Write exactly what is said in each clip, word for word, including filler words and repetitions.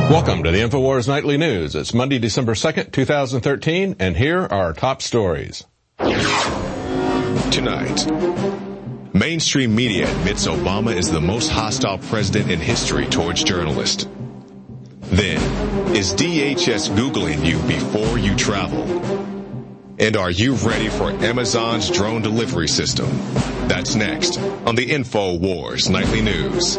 Welcome to the InfoWars Nightly News. It's Monday, December second, two thousand thirteen, and here are our top stories. Tonight, mainstream media admits Obama is the most hostile president in history towards journalists. Then, is D H S Googling you before you travel? And are you ready for Amazon's drone delivery system? That's next on the InfoWars Nightly News.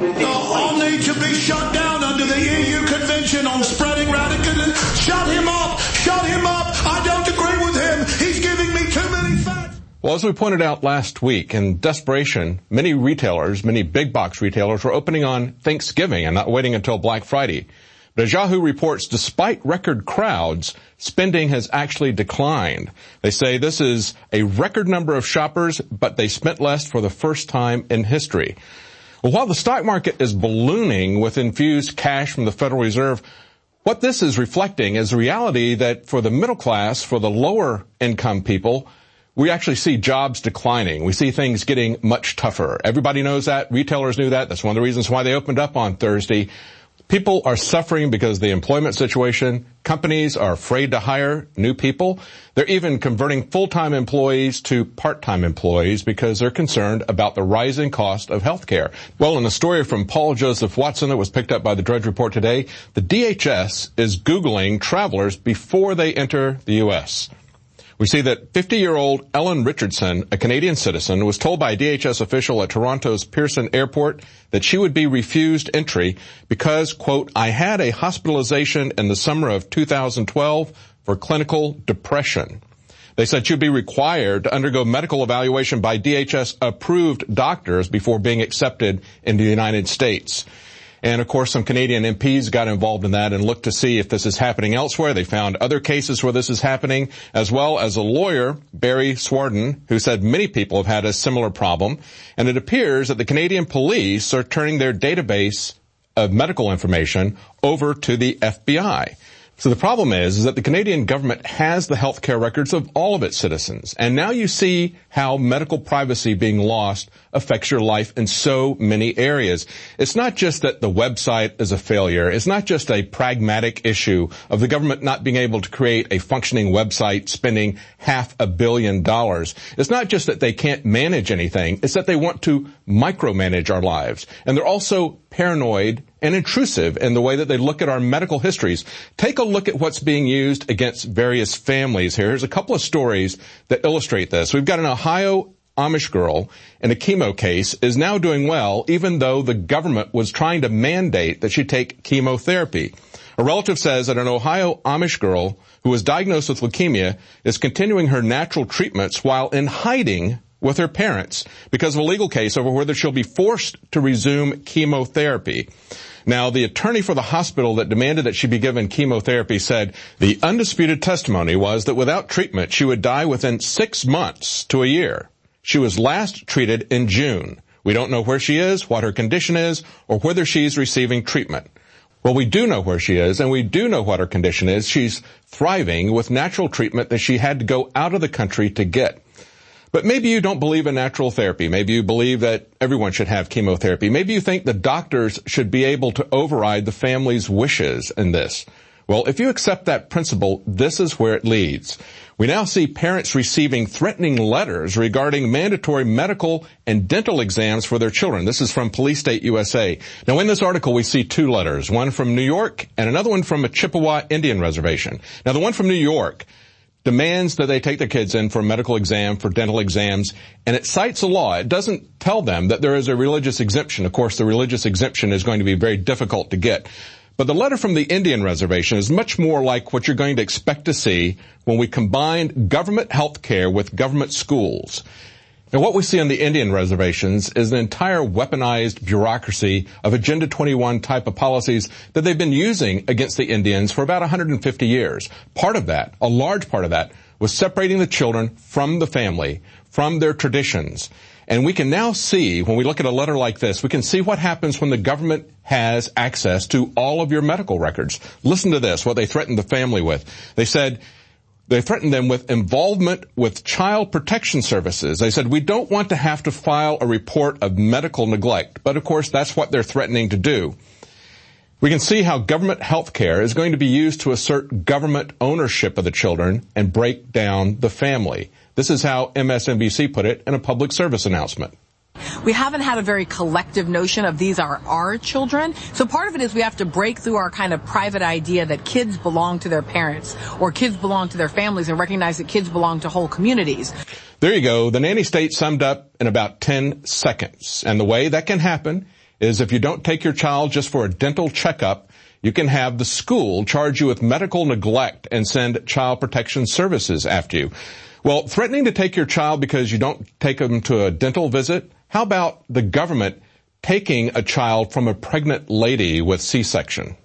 All need to be shut down under the E U Convention on Spreading Radicalism. Shut him up! Shut him up! I don't agree with him! He's giving me too many facts! Well, as we pointed out last week, in desperation, many retailers, many big box retailers were opening on Thanksgiving and not waiting until Black Friday. But as Yahoo reports, despite record crowds, spending has actually declined. They say this is a record number of shoppers, but they spent less for the first time in history. Well, while the stock market is ballooning with infused cash from the Federal Reserve, what this is reflecting is the reality that for the middle class, for the lower income people, we actually see jobs declining. We see things getting much tougher. Everybody knows that. Retailers knew that. That's one of the reasons why they opened up on Thursday. People are suffering because of the employment situation. Companies are afraid to hire new people. They're even converting full-time employees to part-time employees because they're concerned about the rising cost of health care. Well, in a story from Paul Joseph Watson that was picked up by the Drudge Report today, the D H S is Googling travelers before they enter the U S We see that fifty-year-old Ellen Richardson, a Canadian citizen, was told by a D H S official at Toronto's Pearson Airport that she would be refused entry because, quote, I had a hospitalization in the summer of two thousand twelve for clinical depression. They said she'd be required to undergo medical evaluation by D H S-approved doctors before being accepted into the United States. And, of course, some Canadian M Ps got involved in that and looked to see if this is happening elsewhere. They found other cases where this is happening, as well as a lawyer, Barry Swarden, who said many people have had a similar problem. And it appears that the Canadian police are turning their database of medical information over to the F B I. So the problem is, is that the Canadian government has the health care records of all of its citizens. And now you see how medical privacy being lost affects your life in so many areas. It's not just that the website is a failure. It's not just a pragmatic issue of the government not being able to create a functioning website spending half a billion dollars. It's not just that they can't manage anything. It's that they want to micromanage our lives. And they're also paranoid and intrusive in the way that they look at our medical histories. Take a look at what's being used against various families here. Here's a couple of stories that illustrate this. We've got an Ohio Amish girl in a chemo case is now doing well, even though the government was trying to mandate that she take chemotherapy. A relative says that an Ohio Amish girl who was diagnosed with leukemia is continuing her natural treatments while in hiding with her parents because of a legal case over whether she'll be forced to resume chemotherapy. Now, the attorney for the hospital that demanded that she be given chemotherapy said the undisputed testimony was that without treatment, she would die within six months to a year. She was last treated in June. We don't know where she is, what her condition is, or whether she's receiving treatment. Well, we do know where she is, and we do know what her condition is. She's thriving with natural treatment that she had to go out of the country to get. But maybe you don't believe in natural therapy. Maybe you believe that everyone should have chemotherapy. Maybe you think the doctors should be able to override the family's wishes in this. Well, if you accept that principle, this is where it leads. We now see parents receiving threatening letters regarding mandatory medical and dental exams for their children. This is from Police State U S A. Now, in this article, we see two letters, one from New York and another one from a Chippewa Indian reservation. Now, the one from New York demands that they take their kids in for a medical exam, for dental exams, and it cites a law. It doesn't tell them that there is a religious exemption. Of course, the religious exemption is going to be very difficult to get. But the letter from the Indian reservation is much more like what you're going to expect to see when we combine government health care with government schools. Now, what we see on the Indian reservations is an entire weaponized bureaucracy of Agenda twenty-one type of policies that they've been using against the Indians for about one hundred fifty years. Part of that, a large part of that, was separating the children from the family, from their traditions. And we can now see, when we look at a letter like this, we can see what happens when the government has access to all of your medical records. Listen to this, what they threatened the family with. They said, They threatened them with involvement with child protection services. They said, we don't want to have to file a report of medical neglect. But, of course, that's what they're threatening to do. We can see how government health care is going to be used to assert government ownership of the children and break down the family. This is how M S N B C put it in a public service announcement. We haven't had a very collective notion of these are our children. So part of it is we have to break through our kind of private idea that kids belong to their parents or kids belong to their families and recognize that kids belong to whole communities. There you go. The nanny state summed up in about ten seconds. And the way that can happen is if you don't take your child just for a dental checkup, you can have the school charge you with medical neglect and send child protection services after you. Well, threatening to take your child because you don't take them to a dental visit? How about the government taking a child from a pregnant lady with C-section?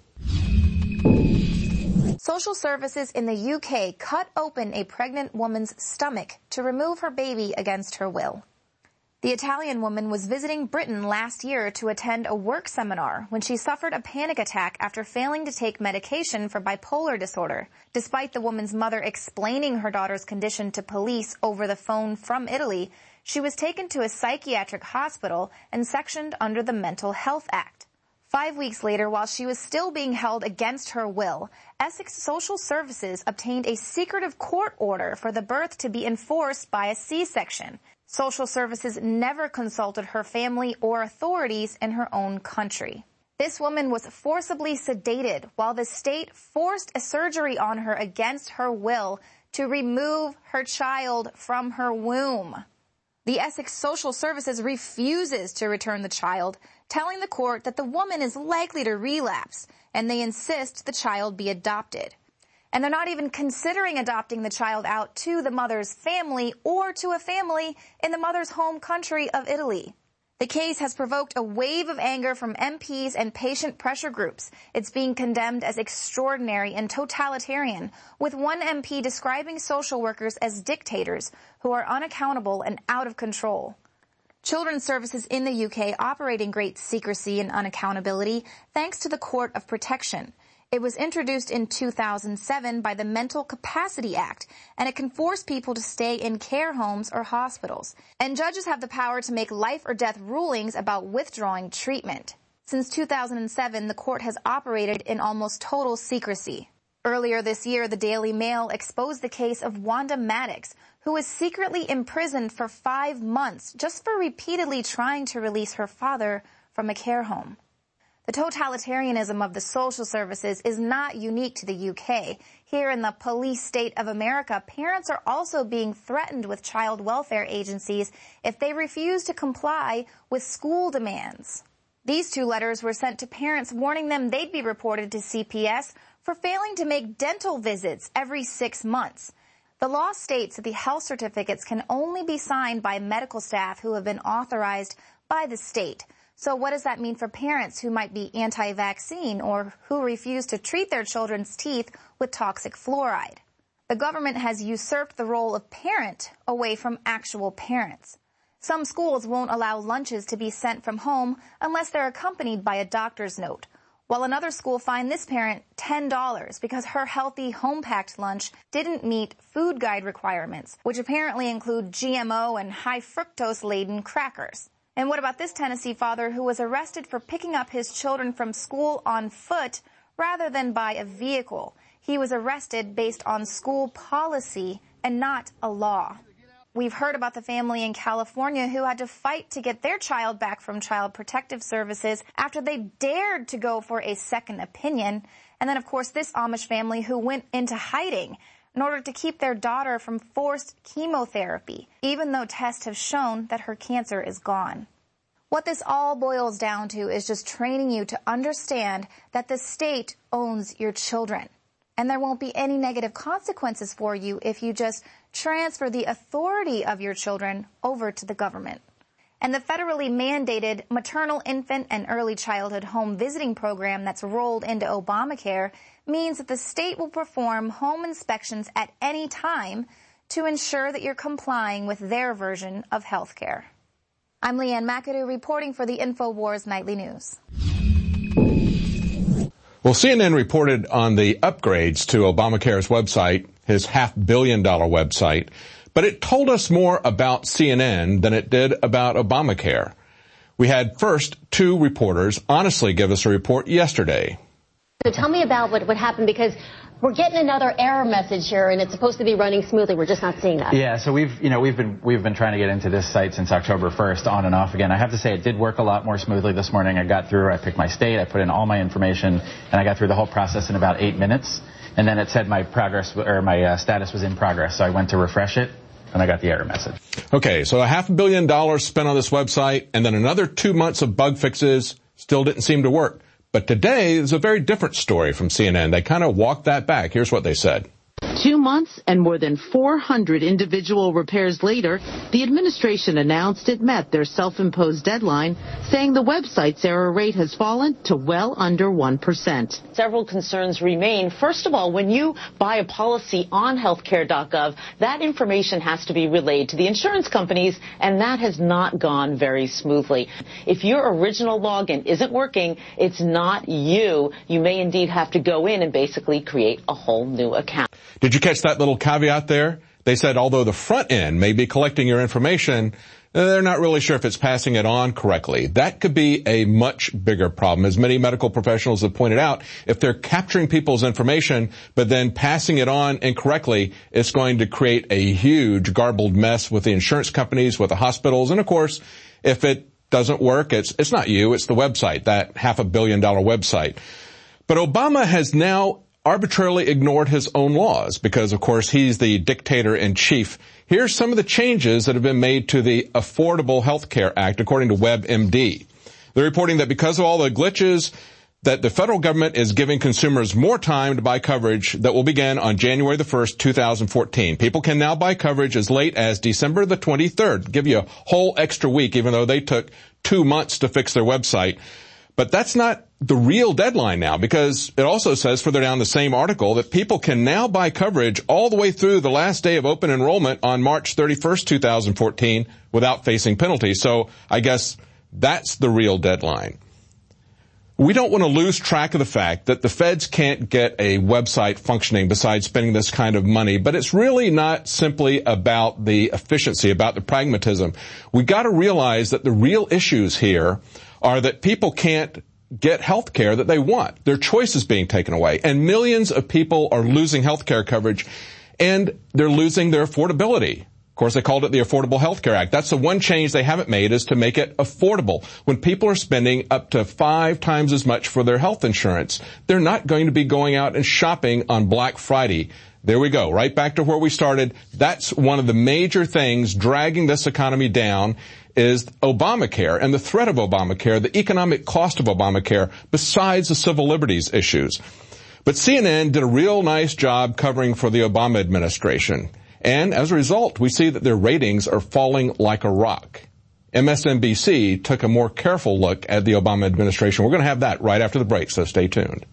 Social services in the U K cut open a pregnant woman's stomach to remove her baby against her will. The Italian woman was visiting Britain last year to attend a work seminar when she suffered a panic attack after failing to take medication for bipolar disorder. Despite the woman's mother explaining her daughter's condition to police over the phone from Italy, she was taken to a psychiatric hospital and sectioned under the Mental Health Act. Five weeks later, while she was still being held against her will, Essex Social Services obtained a secretive court order for the birth to be enforced by a C-section. Social Services never consulted her family or authorities in her own country. This woman was forcibly sedated while the state forced a surgery on her against her will to remove her child from her womb. The Essex Social Services refuses to return the child, telling the court that the woman is likely to relapse, and they insist the child be adopted. And they're not even considering adopting the child out to the mother's family or to a family in the mother's home country of Italy. The case has provoked a wave of anger from M Ps and patient pressure groups. It's being condemned as extraordinary and totalitarian, with one M P describing social workers as dictators who are unaccountable and out of control. Children's services in the U K operate in great secrecy and unaccountability thanks to the Court of Protection. It was introduced in two thousand seven by the Mental Capacity Act, and it can force people to stay in care homes or hospitals. And judges have the power to make life or death rulings about withdrawing treatment. Since two thousand seven, the court has operated in almost total secrecy. Earlier this year, the Daily Mail exposed the case of Wanda Maddox, who was secretly imprisoned for five months just for repeatedly trying to release her father from a care home. The totalitarianism of the social services is not unique to the U K. Here in the police state of America, parents are also being threatened with child welfare agencies if they refuse to comply with school demands. These two letters were sent to parents warning them they'd be reported to C P S for failing to make dental visits every six months. The law states that the health certificates can only be signed by medical staff who have been authorized by the state. So what does that mean for parents who might be anti-vaccine or who refuse to treat their children's teeth with toxic fluoride? The government has usurped the role of parent away from actual parents. Some schools won't allow lunches to be sent from home unless they're accompanied by a doctor's note, while another school fined this parent ten dollars because her healthy home-packed lunch didn't meet food guide requirements, which apparently include G M O and high fructose-laden crackers. And what about this Tennessee father who was arrested for picking up his children from school on foot rather than by a vehicle? He was arrested based on school policy and not a law. We've heard about the family in California who had to fight to get their child back from Child Protective Services after they dared to go for a second opinion. And then, of course, this Amish family who went into hiding in order to keep their daughter from forced chemotherapy, even though tests have shown that her cancer is gone. What this all boils down to is just training you to understand that the state owns your children, and there won't be any negative consequences for you if you just transfer the authority of your children over to the government. And the federally mandated maternal, infant, and early childhood home visiting program that's rolled into Obamacare means that the state will perform home inspections at any time to ensure that you're complying with their version of health care. I'm Leanne McAdoo reporting for the InfoWars Nightly News. Well, C N N reported on the upgrades to Obamacare's website, his half billion dollar website, but it told us more about C N N than it did about Obamacare. We had first two reporters honestly give us a report yesterday. So tell me about what, what happened, because we're getting another error message here, and it's supposed to be running smoothly. We're just not seeing that. Yeah, so we've, you know, we've been we've been trying to get into this site since October first, on and off again. I have to say, it did work a lot more smoothly this morning. I got through, I picked my state, I put in all my information, and I got through the whole process in about eight minutes. And then it said my progress or my uh, status was in progress, so I went to refresh it, and I got the error message. Okay, so a half a billion dollars spent on this website, and then another two months of bug fixes still didn't seem to work. But today is a very different story from C N N. They kind of walked that back. Here's what they said. Two months and more than four hundred individual repairs later, the administration announced it met their self-imposed deadline, saying the website's error rate has fallen to well under one percent. Several concerns remain. First of all, when you buy a policy on healthcare dot gov, that information has to be relayed to the insurance companies, and that has not gone very smoothly. If your original login isn't working, it's not you. You may indeed have to go in and basically create a whole new account. Did you catch that little caveat there? They said although the front end may be collecting your information, they're not really sure if it's passing it on correctly. That could be a much bigger problem. As many medical professionals have pointed out, if they're capturing people's information but then passing it on incorrectly, it's going to create a huge garbled mess with the insurance companies, with the hospitals, and of course, if it doesn't work, it's it's not you, it's the website, that half a billion dollar website. But Obama has now arbitrarily ignored his own laws because, of course, he's the dictator-in-chief. Here's some of the changes that have been made to the Affordable Health Care Act, according to WebMD. They're reporting that because of all the glitches, that the federal government is giving consumers more time to buy coverage that will begin on January the first, two thousand fourteen. People can now buy coverage as late as December the twenty-third, give you a whole extra week, even though they took two months to fix their website. But that's not the real deadline now, because it also says further down the same article that people can now buy coverage all the way through the last day of open enrollment on March thirty-first, two thousand fourteen without facing penalties. So I guess that's the real deadline. We don't want to lose track of the fact that the feds can't get a website functioning besides spending this kind of money, but it's really not simply about the efficiency, about the pragmatism. We got to realize that the real issues here are that people can't get health care that they want. Their choice is being taken away, and millions of people are losing health care coverage, and they're losing their affordability. Of course, they called it the Affordable Health Care Act. That's the one change they haven't made, is to make it affordable. When people are spending up to five times as much for their health insurance, they're not going to be going out and shopping on Black Friday. There we go, right back to where we started. That's one of the major things dragging this economy down, is Obamacare and the threat of Obamacare, the economic cost of Obamacare, besides the civil liberties issues. But C N N did a real nice job covering for the Obama administration. And as a result, we see that their ratings are falling like a rock. M S N B C took a more careful look at the Obama administration. We're going to have that right after the break, so stay tuned.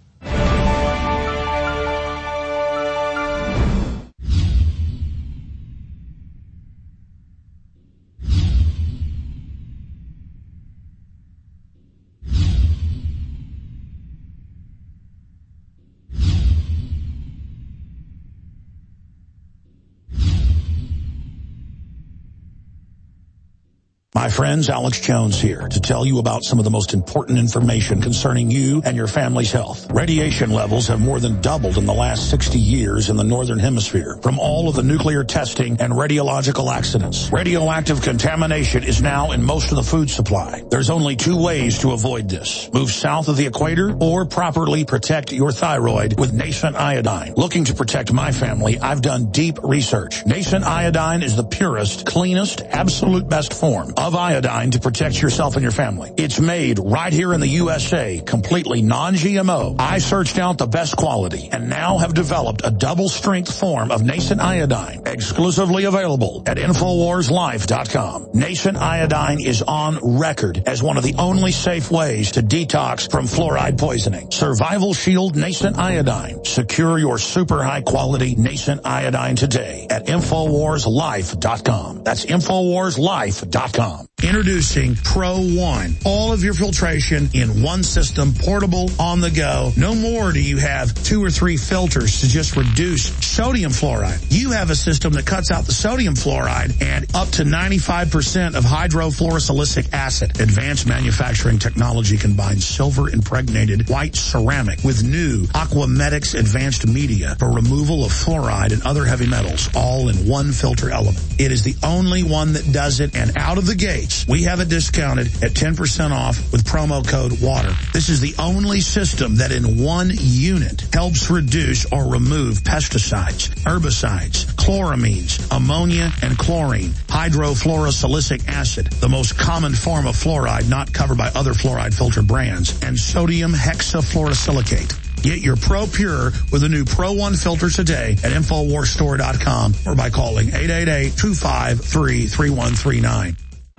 My friends, Alex Jones here to tell you about some of the most important information concerning you and your family's health. Radiation levels have more than doubled in the last sixty years in the Northern Hemisphere from all of the nuclear testing and radiological accidents. Radioactive contamination is now in most of the food supply. There's only two ways to avoid this. Move south of the equator or properly protect your thyroid with Nascent Iodine. Looking to protect my family, I've done deep research. Nascent Iodine is the purest, cleanest, absolute best form of iodine to protect yourself and your family. It's made right here in the U S A, completely non G M O. I searched out the best quality and now have developed a double-strength form of Nascent Iodine, exclusively available at Infowars Life dot com. Nascent Iodine is on record as one of the only safe ways to detox from fluoride poisoning. Survival Shield Nascent Iodine. Secure your super high-quality Nascent Iodine today at Infowars Life dot com. That's Infowars Life dot com. Introducing Pro One. All of your filtration in one system, portable, on the go. No more do you have two or three filters to just reduce sodium fluoride. You have a system that cuts out the sodium fluoride and up to ninety-five percent of hydrofluorosilicic acid. Advanced manufacturing technology combines silver impregnated white ceramic with new Aquamedics advanced media for removal of fluoride and other heavy metals, all in one filter element. It is the only one that does it, and out of the gate, we have it discounted at ten percent off with promo code WATER. This is the only system that in one unit helps reduce or remove pesticides, herbicides, chloramines, ammonia, and chlorine, hydrofluorosilicic acid, the most common form of fluoride not covered by other fluoride filter brands, and sodium hexafluorosilicate. Get your Pro Pure with the new Pro One filter today at Infowars Store dot com or by calling eight eight eight, two five three, three one three nine.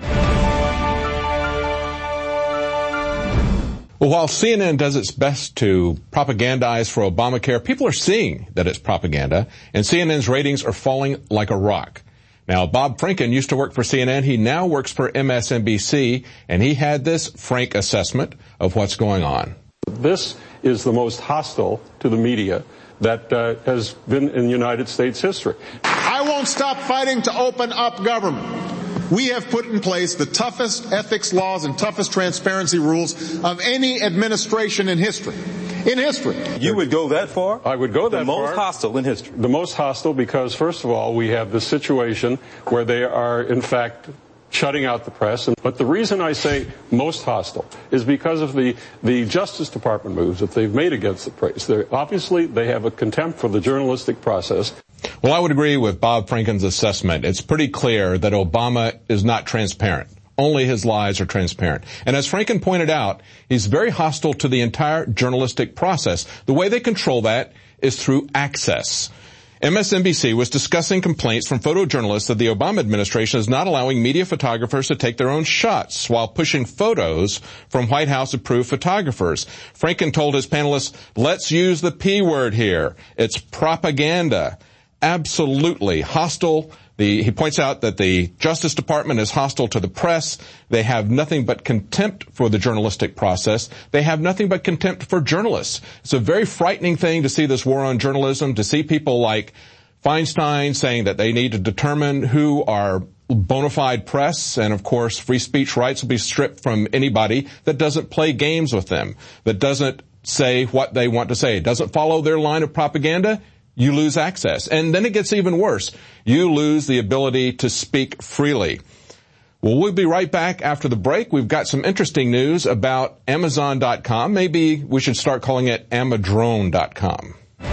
Well, while C N N does its best to propagandize for Obamacare, people are seeing that it's propaganda, and C N N's ratings are falling like a rock. Now, Bob Franken used to work for C N N. He now works for M S N B C, and he had this frank assessment of what's going on. This is the most hostile to the media that uh, has been in United States history. I won't stop fighting to open up government. We have put in place the toughest ethics laws and toughest transparency rules of any administration in history. In history. You would go that far? I would go that far. The most hostile in history. The most hostile because, first of all, we have the situation where they are, in fact, shutting out the press. But the reason I say most hostile is because of the, the Justice Department moves that they've made against the press. They're, obviously, they have a contempt for the journalistic process. Well, I would agree with Bob Franken's assessment. It's pretty clear that Obama is not transparent. Only his lies are transparent. And as Franken pointed out, he's very hostile to the entire journalistic process. The way they control that is through access. M S N B C was discussing complaints from photojournalists that the Obama administration is not allowing media photographers to take their own shots while pushing photos from White House-approved photographers. Franken told his panelists, let's use the P word here. It's propaganda. Absolutely hostile. The, he points out that the Justice Department is hostile to the press. They have nothing but contempt for the journalistic process. They have nothing but contempt for journalists. It's a very frightening thing to see this war on journalism, to see people like Feinstein saying that they need to determine who are bona fide press, and of course free speech rights will be stripped from anybody that doesn't play games with them, that doesn't say what they want to say, doesn't follow their line of propaganda. You lose access. And then it gets even worse. You lose the ability to speak freely. Well, we'll be right back after the break. We've got some interesting news about Amazon dot com. Maybe we should start calling it Amadrone dot com.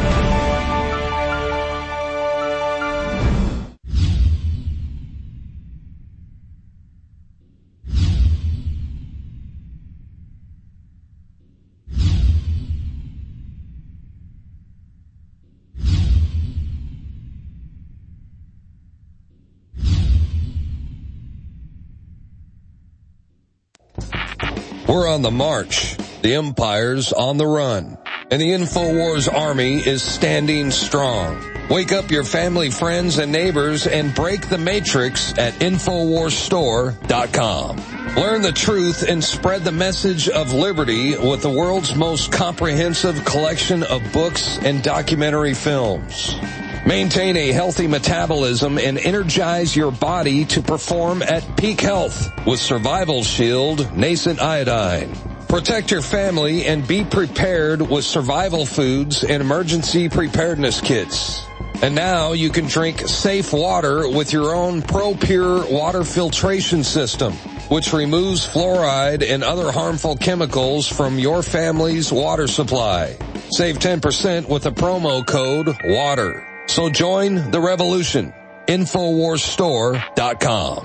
We're on the march. The empire's on the run. And the InfoWars army is standing strong. Wake up your family, friends, and neighbors and break the matrix at Infowars Store dot com. Learn the truth and spread the message of liberty with the world's most comprehensive collection of books and documentary films. Maintain a healthy metabolism and energize your body to perform at peak health with Survival Shield Nascent Iodine. Protect your family and be prepared with survival foods and emergency preparedness kits. And now you can drink safe water with your own ProPure water filtration system, which removes fluoride and other harmful chemicals from your family's water supply. Save ten percent with the promo code WATER. So join the revolution. Infowars Store dot com.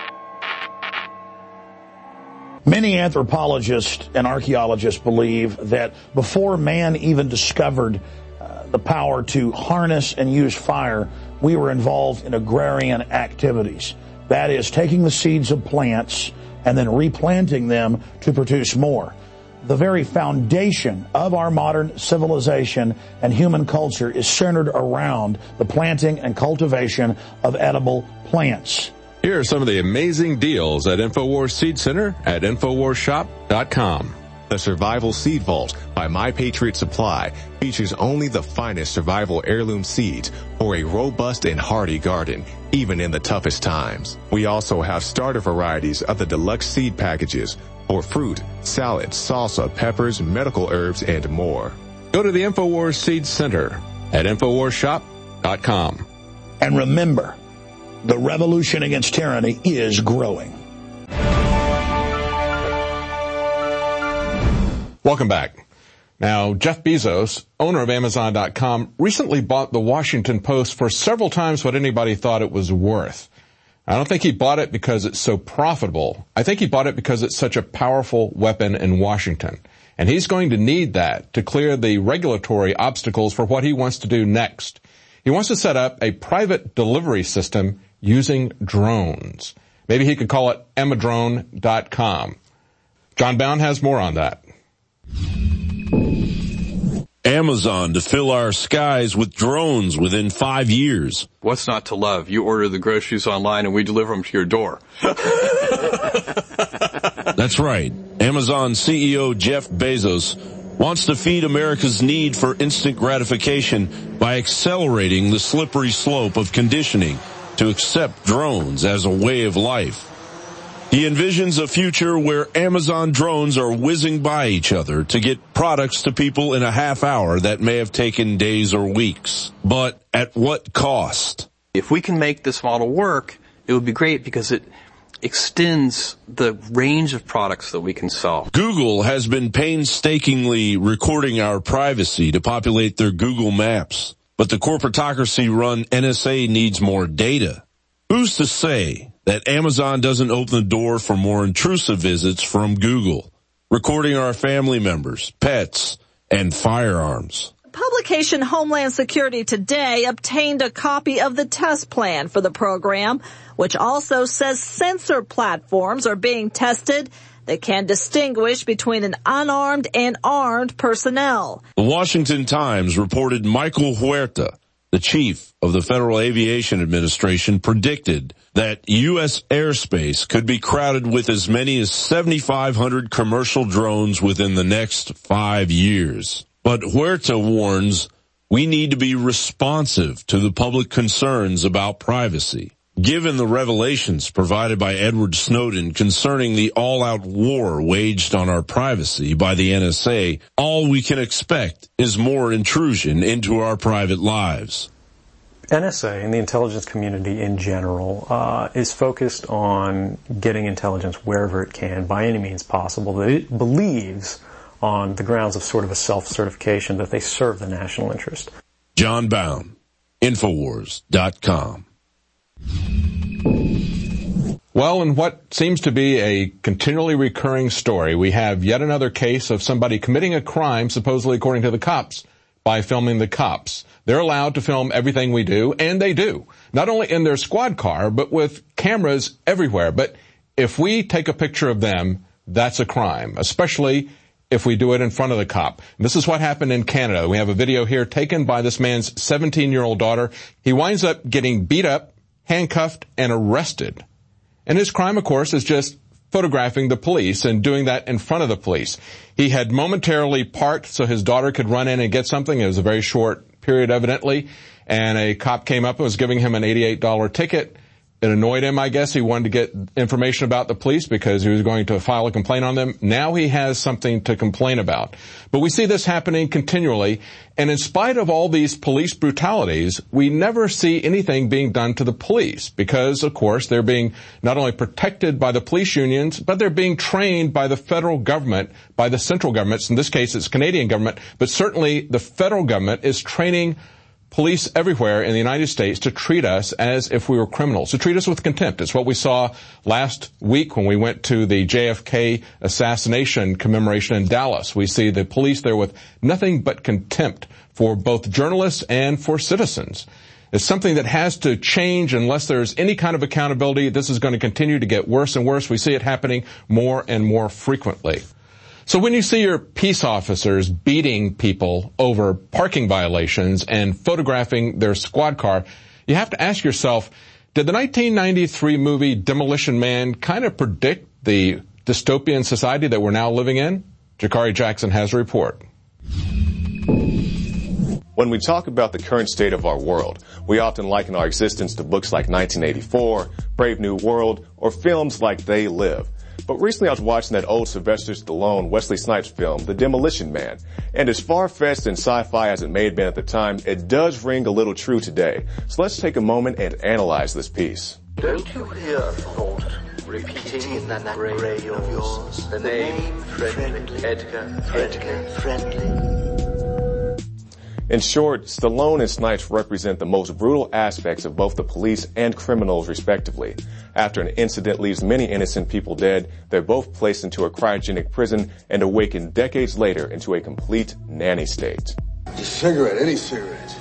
Many anthropologists and archaeologists believe that before man even discovered uh, the power to harness and use fire, we were involved in agrarian activities. That is, taking the seeds of plants and then replanting them to produce more. The very foundation of our modern civilization and human culture is centered around the planting and cultivation of edible plants. Here are some of the amazing deals at InfoWars Seed Center at infowars shop dot com. The Survival Seed Vault by My Patriot Supply features only the finest survival heirloom seeds for a robust and hardy garden, even in the toughest times. We also have starter varieties of the deluxe seed packages for fruit, salad, salsa, peppers, medical herbs, and more. Go to the InfoWars Seed Center at infowars shop dot com. And remember, the revolution against tyranny is growing. Welcome back. Now, Jeff Bezos, owner of Amazon dot com, recently bought the Washington Post for several times what anybody thought it was worth. I don't think he bought it because it's so profitable. I think he bought it because it's such a powerful weapon in Washington. And he's going to need that to clear the regulatory obstacles for what he wants to do next. He wants to set up a private delivery system using drones. Maybe he could call it Amadrone dot com. John Bound has more on that. Amazon to fill our skies with drones within five years. What's not to love? You order the groceries online and we deliver them to your door. That's right. Amazon C E O Jeff Bezos wants to feed America's need for instant gratification by accelerating the slippery slope of conditioning to accept drones as a way of life. He envisions a future where Amazon drones are whizzing by each other to get products to people in a half hour that may have taken days or weeks. But at what cost? If we can make this model work, it would be great because it extends the range of products that we can sell. Google has been painstakingly recording our privacy to populate their Google Maps. But the corporatocracy-run N S A needs more data. Who's to say that Amazon doesn't open the door for more intrusive visits from Google, recording our family members, pets, and firearms? Publication Homeland Security Today obtained a copy of the test plan for the program, which also says sensor platforms are being tested that can distinguish between an unarmed and armed personnel. The Washington Times reported Michael Huerta, the chief of the Federal Aviation Administration, predicted that U S airspace could be crowded with as many as seventy-five hundred commercial drones within the next five years. But Huerta warns we need to be responsive to the public concerns about privacy. Given the revelations provided by Edward Snowden concerning the all-out war waged on our privacy by the N S A, all we can expect is more intrusion into our private lives. N S A and the intelligence community in general uh, is focused on getting intelligence wherever it can by any means possible that it believes on the grounds of sort of a self-certification that they serve the national interest. John Bound, Infowars dot com. Well, in what seems to be a continually recurring story, we have yet another case of somebody committing a crime, supposedly according to the cops, by filming the cops. They're allowed to film everything we do, and they do. Not only in their squad car, but with cameras everywhere. But if we take a picture of them, that's a crime, especially if we do it in front of the cop. And this is what happened in Canada. We have a video here taken by this man's seventeen-year-old daughter. He winds up getting beat up, handcuffed, and arrested. And his crime, of course, is just photographing the police and doing that in front of the police. He had momentarily parked so his daughter could run in and get something. It was a very short period, evidently. And a cop came up and was giving him an eighty-eight dollars ticket. It annoyed him, I guess. He wanted to get information about the police because he was going to file a complaint on them. Now he has something to complain about. But we see this happening continually. And in spite of all these police brutalities, we never see anything being done to the police because, of course, they're being not only protected by the police unions, but they're being trained by the federal government, by the central governments. In this case, it's Canadian government. But certainly the federal government is training police everywhere in the United States to treat us as if we were criminals, to treat us with contempt. It's what we saw last week when we went to the J F K assassination commemoration in Dallas. We see the police there with nothing but contempt for both journalists and for citizens. It's something that has to change unless there's any kind of accountability. This is going to continue to get worse and worse. We see it happening more and more frequently. So when you see your peace officers beating people over parking violations and photographing their squad car, you have to ask yourself, Did the nineteen ninety-three movie Demolition Man kind of predict the dystopian society that we're now living in? Jakari Jackson has a report. When we talk about the current state of our world, we often liken our existence to books like nineteen eighty-four, Brave New World, or films like They Live. But recently I was watching that old Sylvester Stallone, Wesley Snipes film, The Demolition Man. And as far-fetched and sci-fi as it may have been at the time, it does ring a little true today. So let's take a moment and analyze this piece. Don't you hear thought repeating in that brain of yours the name Friendly, Edgar Friendly, Friendly? In short, Stallone and Snipes represent the most brutal aspects of both the police and criminals respectively. After an incident leaves many innocent people dead, they're both placed into a cryogenic prison and awaken decades later into a complete nanny state. A cigarette, any cigarette.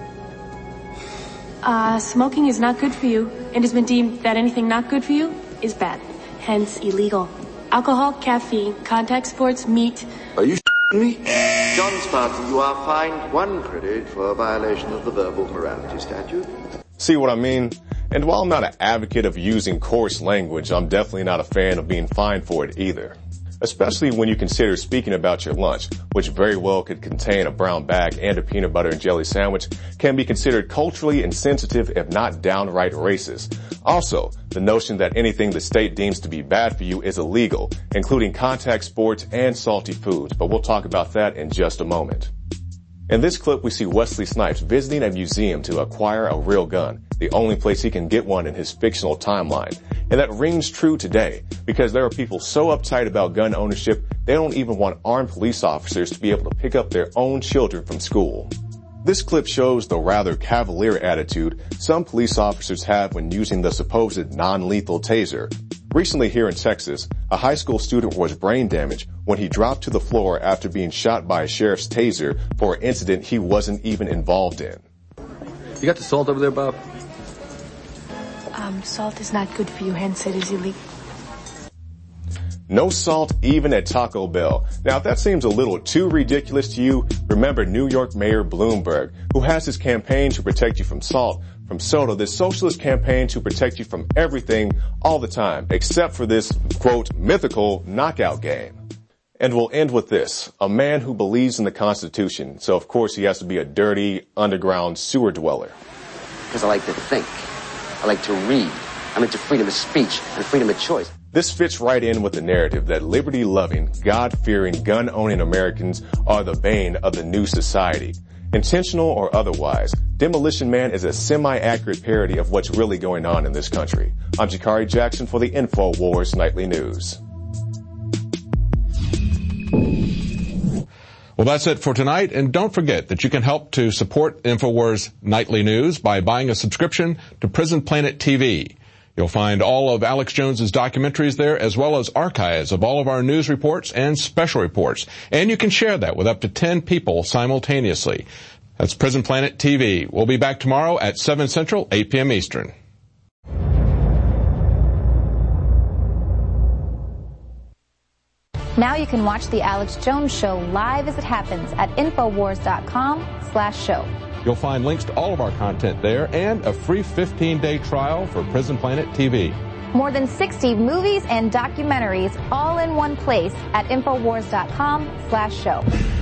Uh, smoking is not good for you, and has been deemed that anything not good for you is bad, hence illegal. Alcohol, caffeine, contact sports, meat. Are you me? John Spartan, you are fined one credit for a violation of the verbal morality statute. See what I mean? And while I'm not an advocate of using coarse language, I'm definitely not a fan of being fined for it either. Especially when you consider speaking about your lunch, which very well could contain a brown bag and a peanut butter and jelly sandwich, can be considered culturally insensitive if not downright racist. Also, the notion that anything the state deems to be bad for you is illegal, including contact sports and salty foods, but we'll talk about that in just a moment. In this clip, we see Wesley Snipes visiting a museum to acquire a real gun, the only place he can get one in his fictional timeline. And that rings true today, because there are people so uptight about gun ownership, they don't even want armed police officers to be able to pick up their own children from school. This clip shows the rather cavalier attitude some police officers have when using the supposed non-lethal taser. Recently here in Texas, a high school student was brain damaged when he dropped to the floor after being shot by a sheriff's taser for an incident he wasn't even involved in. You got the salt over there, Bob? Um, salt is not good for you, hence it is illegal. No salt even at Taco Bell. Now, if that seems a little too ridiculous to you, remember New York Mayor Bloomberg, who has his campaign to protect you from salt, from soda, this socialist campaign to protect you from everything all the time, except for this, quote, mythical knockout game. And we'll end with this. A man who believes in the Constitution, so of course he has to be a dirty, underground sewer dweller. Because I like to think. I like to read. I'm into freedom of speech and freedom of choice. This fits right in with the narrative that liberty-loving, God-fearing, gun-owning Americans are the bane of the new society. Intentional or otherwise, Demolition Man is a semi-accurate parody of what's really going on in this country. I'm Jakari Jackson for the InfoWars Nightly News. Well, that's it for tonight, and don't forget that you can help to support InfoWars Nightly News by buying a subscription to Prison Planet T V. You'll find all of Alex Jones's documentaries there, as well as archives of all of our news reports and special reports. And you can share that with up to ten people simultaneously. That's Prison Planet T V. We'll be back tomorrow at seven Central, eight p.m. Eastern. Now you can watch The Alex Jones Show live as it happens at Infowars.com slash show. You'll find links to all of our content there and a free fifteen-day trial for Prison Planet T V. More than sixty movies and documentaries all in one place at Infowars.com slash show.